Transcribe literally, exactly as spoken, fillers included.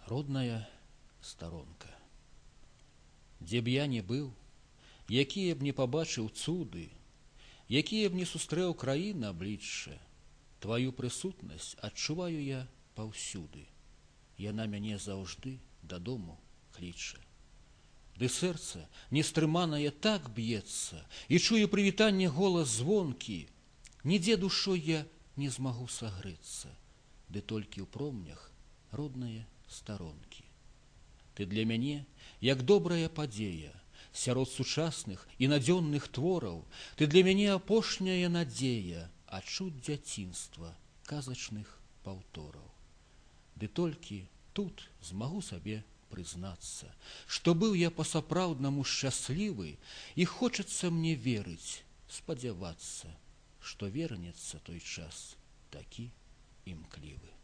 Родная старонка. Дзе б я не быў, якія б не пабачыў цуды, якія б не сустрэў краіны аблічча, тваю прысутнасць адчуваю я паўсюды. Яна мяне заўжды дадому кліча. Ды сэрца нестрыманае так б'ецца, і чую прывітанне голас звонкі. Нідзе душой я не змагу сагрэцца, ды толькі ў промнях роднае старонкі. Ты для мяне, як добрая падзея, сярод сучасных і надзённых твораў, ты для мяне апошняя надзея ачуць дзяцінства казачных паўтораў. Ды толькі тут змагу сабе прызнацца, што быў я па-сапраўднаму шчаслівы, і хочацца мне верыць, спадзявацца, што вернецца той час такі імклівы.